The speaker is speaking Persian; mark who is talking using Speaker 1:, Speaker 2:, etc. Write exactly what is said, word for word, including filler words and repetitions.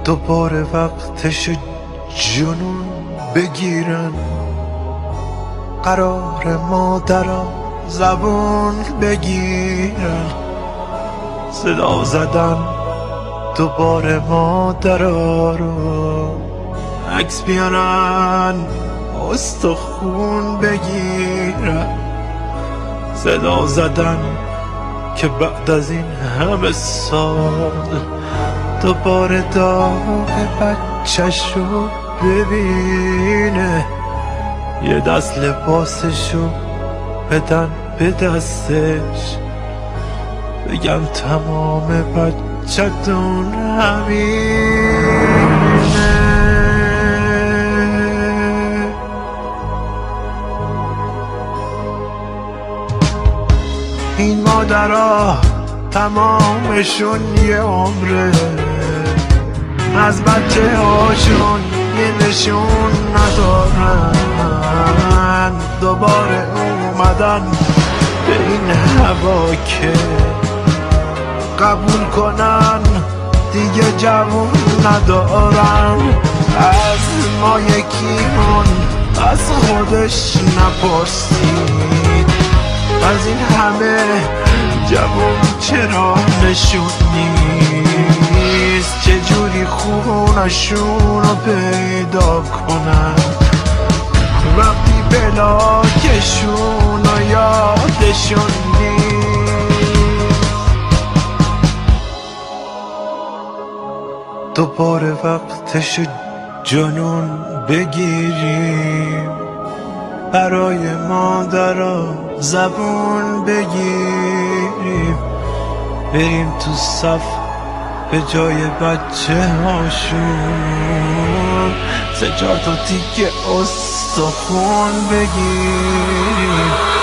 Speaker 1: دوباره وقتش جنون بگیرن، قرار مادرها زبون بگیرن، صدا زدن دوباره مادرها رو، عکس بیارن استخون بگیرن، صدا زدن که بعد از این همه سال دوباره داغ بچه‌شو ببینه، یه دست لباسشو بدن به دستش، بگم تمام بچه‌تون همینه. این مادرها تمامشون یه عمره، از بچه هاشون یه نشون ندارن، دوباره اومدن به این هوا که قبول کنن دیگه جوون ندارن. از ما یکیمون از خودش نپرسید، از این همه جوون چرا نشون نیست، چجوری خونشون رو پیدا کنن وقتی بلاکشون رو یادشون نیست. دوباره وقتش جنون بگیریم، برای مادرها زبون بگیریم، بریم تو صف به جای بچه هاشون سه چهار تا تیکه استخون بگیریم.